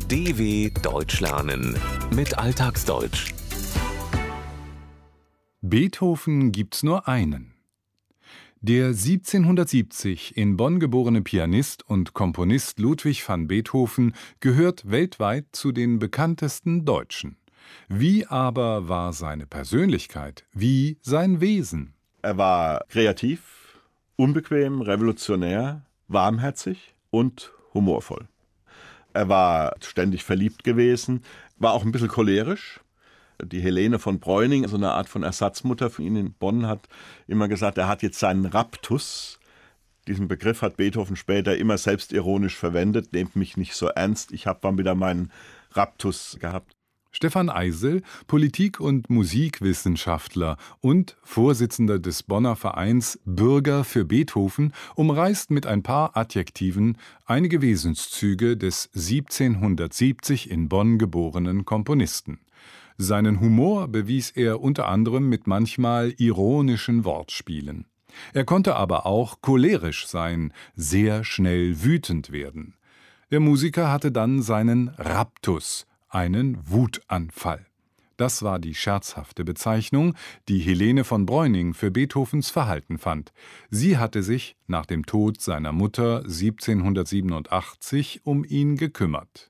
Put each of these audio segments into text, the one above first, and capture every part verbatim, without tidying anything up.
D W Deutsch lernen mit Alltagsdeutsch. Beethoven gibt's nur einen. Der siebzehnhundertsiebzig in Bonn geborene Pianist und Komponist Ludwig van Beethoven gehört weltweit zu den bekanntesten Deutschen. Wie aber war seine Persönlichkeit? Wie sein Wesen? Er war kreativ, unbequem, revolutionär, warmherzig und humorvoll. Er war ständig verliebt gewesen, war auch ein bisschen cholerisch. Die Helene von Breuning, so eine Art von Ersatzmutter für ihn in Bonn, hat immer gesagt, er hat jetzt seinen Raptus. Diesen Begriff hat Beethoven später immer selbstironisch verwendet. Nehmt mich nicht so ernst, ich habe mal wieder meinen Raptus gehabt. Stefan Eisel, Politik- und Musikwissenschaftler und Vorsitzender des Bonner Vereins Bürger für Beethoven, umreißt mit ein paar Adjektiven einige Wesenszüge des siebzehnhundertsiebzig in Bonn geborenen Komponisten. Seinen Humor bewies er unter anderem mit manchmal ironischen Wortspielen. Er konnte aber auch cholerisch sein, sehr schnell wütend werden. Der Musiker hatte dann seinen Raptus, einen Wutanfall. Das war die scherzhafte Bezeichnung, die Helene von Breuning für Beethovens Verhalten fand. Sie hatte sich nach dem Tod seiner Mutter siebzehnhundertsiebenundachtzig um ihn gekümmert.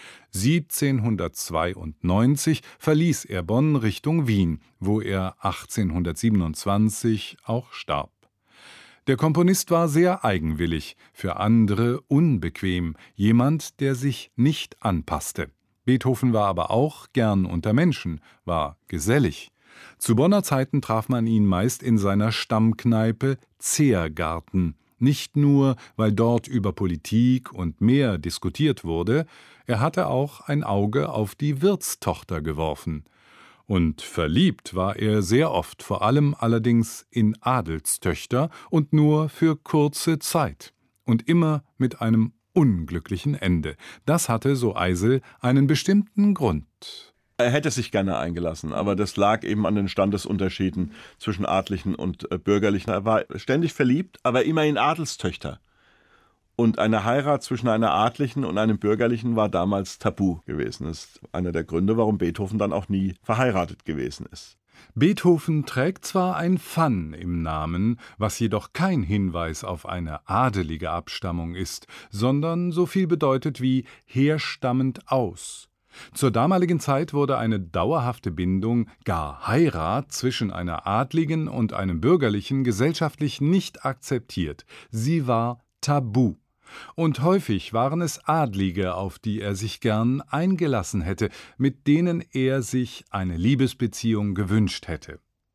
siebzehnhundertzweiundneunzig verließ er Bonn Richtung Wien, wo er achtzehnhundertsiebenundzwanzig auch starb. Der Komponist war sehr eigenwillig, für andere unbequem, jemand, der sich nicht anpasste. Beethoven war aber auch gern unter Menschen, war gesellig. Zu Bonner Zeiten traf man ihn meist in seiner Stammkneipe Zehrgarten. Nicht nur, weil dort über Politik und mehr diskutiert wurde, er hatte auch ein Auge auf die Wirtstochter geworfen. Und verliebt war er sehr oft, vor allem allerdings in Adelstöchter und nur für kurze Zeit. Und immer mit einem unglücklichen Ende. Das hatte, so Eisel, einen bestimmten Grund. Er hätte sich gerne eingelassen, aber das lag eben an den Standesunterschieden zwischen Adlichen und äh, Bürgerlichen. Er war ständig verliebt, aber immer in Adelstöchter. Und eine Heirat zwischen einer Adlichen und einem Bürgerlichen war damals tabu gewesen. Das ist einer der Gründe, warum Beethoven dann auch nie verheiratet gewesen ist. Beethoven trägt zwar ein Van im Namen, was jedoch kein Hinweis auf eine adelige Abstammung ist, sondern so viel bedeutet wie herstammend aus. Zur damaligen Zeit wurde eine dauerhafte Bindung, gar Heirat, zwischen einer Adligen und einem Bürgerlichen gesellschaftlich nicht akzeptiert. Sie war tabu. Und häufig waren es Adlige, auf die er sich gern eingelassen hätte, mit denen er sich eine Liebesbeziehung gewünscht hätte.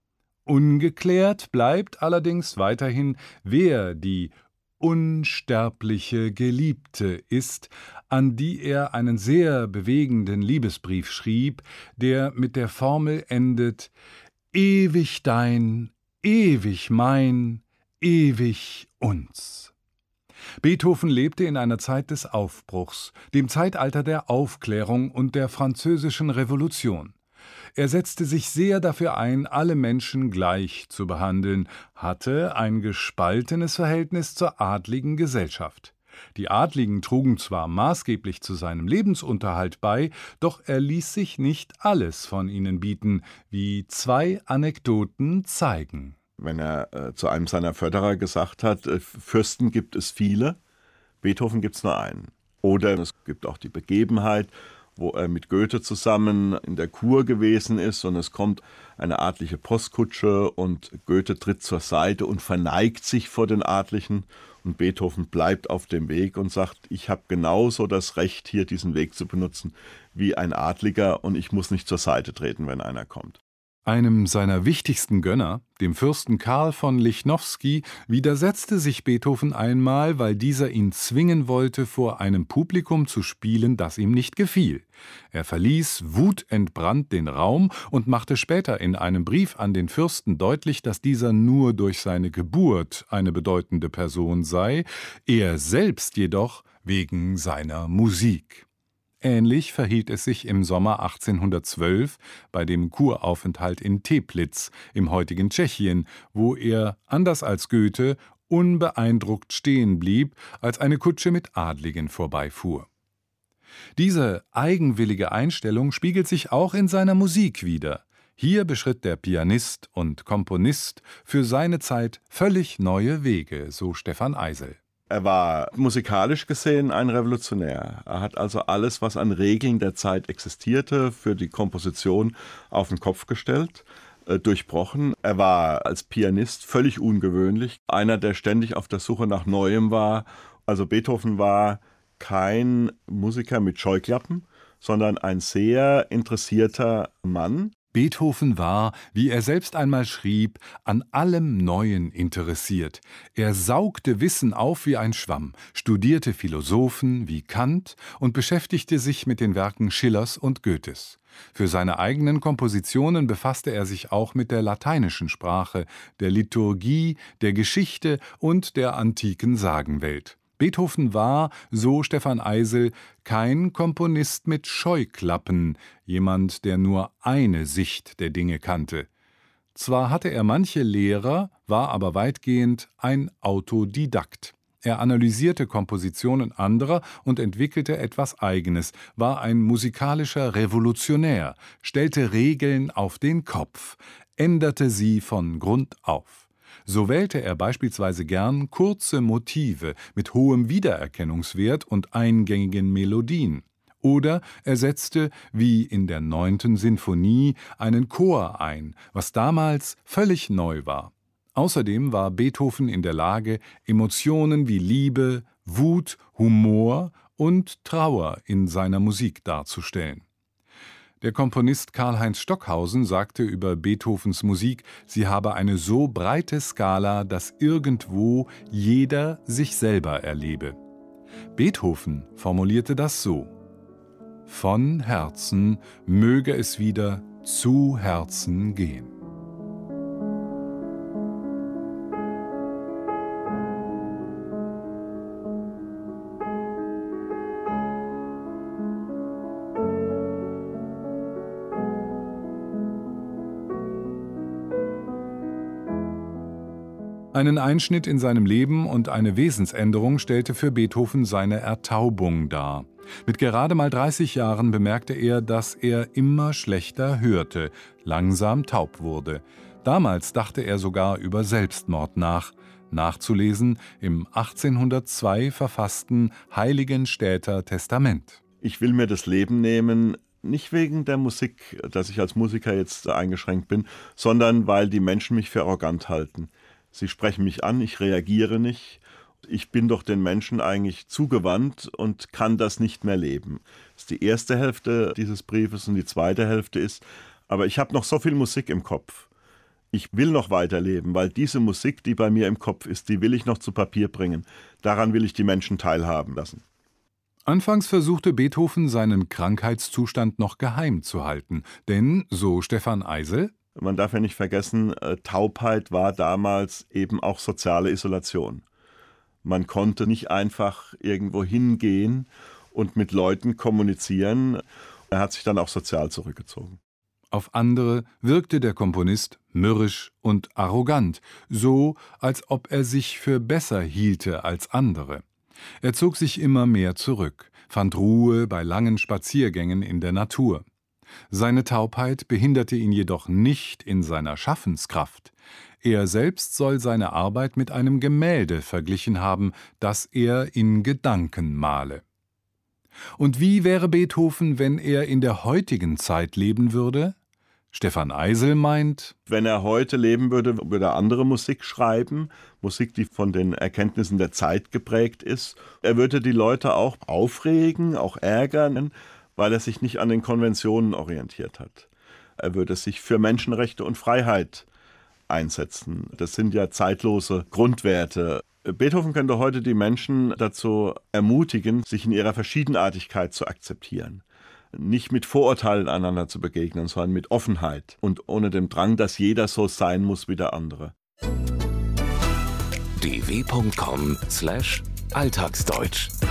Ungeklärt bleibt allerdings weiterhin, wer die unsterbliche Geliebte ist, an die er einen sehr bewegenden Liebesbrief schrieb, der mit der Formel endet: »Ewig dein, ewig mein, ewig uns.« Beethoven lebte in einer Zeit des Aufbruchs, dem Zeitalter der Aufklärung und der Französischen Revolution. Er setzte sich sehr dafür ein, alle Menschen gleich zu behandeln, hatte ein gespaltenes Verhältnis zur adligen Gesellschaft. Die Adligen trugen zwar maßgeblich zu seinem Lebensunterhalt bei, doch er ließ sich nicht alles von ihnen bieten, wie zwei Anekdoten zeigen. Wenn er äh, zu einem seiner Förderer gesagt hat, äh, Fürsten gibt es viele, Beethoven gibt es nur einen. Oder es gibt auch die Begebenheit, wo er mit Goethe zusammen in der Kur gewesen ist und es kommt eine adlige Postkutsche und Goethe tritt zur Seite und verneigt sich vor den Adligen und Beethoven bleibt auf dem Weg und sagt, ich habe genauso das Recht, hier diesen Weg zu benutzen wie ein Adliger und ich muss nicht zur Seite treten, wenn einer kommt. Einem seiner wichtigsten Gönner, dem Fürsten Karl von Lichnowsky, widersetzte sich Beethoven einmal, weil dieser ihn zwingen wollte, vor einem Publikum zu spielen, das ihm nicht gefiel. Er verließ wutentbrannt den Raum und machte später in einem Brief an den Fürsten deutlich, dass dieser nur durch seine Geburt eine bedeutende Person sei, er selbst jedoch wegen seiner Musik. Ähnlich verhielt es sich im Sommer achtzehnhundertzwölf bei dem Kuraufenthalt in Teplitz im heutigen Tschechien, wo er, anders als Goethe, unbeeindruckt stehen blieb, als eine Kutsche mit Adligen vorbeifuhr. Diese eigenwillige Einstellung spiegelt sich auch in seiner Musik wider. Hier beschritt der Pianist und Komponist für seine Zeit völlig neue Wege, so Stefan Eisel. Er war musikalisch gesehen ein Revolutionär. Er hat also alles, was an Regeln der Zeit existierte, für die Komposition auf den Kopf gestellt, äh, durchbrochen. Er war als Pianist völlig ungewöhnlich, einer, der ständig auf der Suche nach Neuem war. Also Beethoven war kein Musiker mit Scheuklappen, sondern ein sehr interessierter Mann. Beethoven war, wie er selbst einmal schrieb, an allem Neuen interessiert. Er saugte Wissen auf wie ein Schwamm, studierte Philosophen wie Kant und beschäftigte sich mit den Werken Schillers und Goethes. Für seine eigenen Kompositionen befasste er sich auch mit der lateinischen Sprache, der Liturgie, der Geschichte und der antiken Sagenwelt. Beethoven war, so Stefan Eisel, kein Komponist mit Scheuklappen, jemand, der nur eine Sicht der Dinge kannte. Zwar hatte er manche Lehrer, war aber weitgehend ein Autodidakt. Er analysierte Kompositionen anderer und entwickelte etwas Eigenes, war ein musikalischer Revolutionär, stellte Regeln auf den Kopf, änderte sie von Grund auf. So wählte er beispielsweise gern kurze Motive mit hohem Wiedererkennungswert und eingängigen Melodien. Oder er setzte, wie in der neunten Sinfonie, einen Chor ein, was damals völlig neu war. Außerdem war Beethoven in der Lage, Emotionen wie Liebe, Wut, Humor und Trauer in seiner Musik darzustellen. Der Komponist Karl-Heinz Stockhausen sagte über Beethovens Musik, sie habe eine so breite Skala, dass irgendwo jeder sich selber erlebe. Beethoven formulierte das so: Von Herzen möge es wieder zu Herzen gehen. Einen Einschnitt in seinem Leben und eine Wesensänderung stellte für Beethoven seine Ertaubung dar. Mit gerade mal dreißig Jahren bemerkte er, dass er immer schlechter hörte, langsam taub wurde. Damals dachte er sogar über Selbstmord nach. Nachzulesen im achtzehnhundertzwei verfassten Heiligenstädter Testament. Ich will mir das Leben nehmen, nicht wegen der Musik, dass ich als Musiker jetzt eingeschränkt bin, sondern weil die Menschen mich für arrogant halten. Sie sprechen mich an, ich reagiere nicht. Ich bin doch den Menschen eigentlich zugewandt und kann das nicht mehr leben. Das ist die erste Hälfte dieses Briefes und die zweite Hälfte ist, aber ich habe noch so viel Musik im Kopf. Ich will noch weiterleben, weil diese Musik, die bei mir im Kopf ist, die will ich noch zu Papier bringen. Daran will ich die Menschen teilhaben lassen. Anfangs versuchte Beethoven, seinen Krankheitszustand noch geheim zu halten. Denn, so Stefan Eisel, man darf ja nicht vergessen, Taubheit war damals eben auch soziale Isolation. Man konnte nicht einfach irgendwo hingehen und mit Leuten kommunizieren. Er hat sich dann auch sozial zurückgezogen. Auf andere wirkte der Komponist mürrisch und arrogant, so als ob er sich für besser hielte als andere. Er zog sich immer mehr zurück, fand Ruhe bei langen Spaziergängen in der Natur. Seine Taubheit behinderte ihn jedoch nicht in seiner Schaffenskraft. Er selbst soll seine Arbeit mit einem Gemälde verglichen haben, das er in Gedanken male. Und wie wäre Beethoven, wenn er in der heutigen Zeit leben würde? Stefan Eisel meint, wenn er heute leben würde, würde er andere Musik schreiben, Musik, die von den Erkenntnissen der Zeit geprägt ist. Er würde die Leute auch aufregen, auch ärgern, weil er sich nicht an den Konventionen orientiert hat. Er würde sich für Menschenrechte und Freiheit einsetzen. Das sind ja zeitlose Grundwerte. Beethoven könnte heute die Menschen dazu ermutigen, sich in ihrer Verschiedenartigkeit zu akzeptieren. Nicht mit Vorurteilen einander zu begegnen, sondern mit Offenheit und ohne den Drang, dass jeder so sein muss wie der andere. d w punkt com slash alltagsdeutsch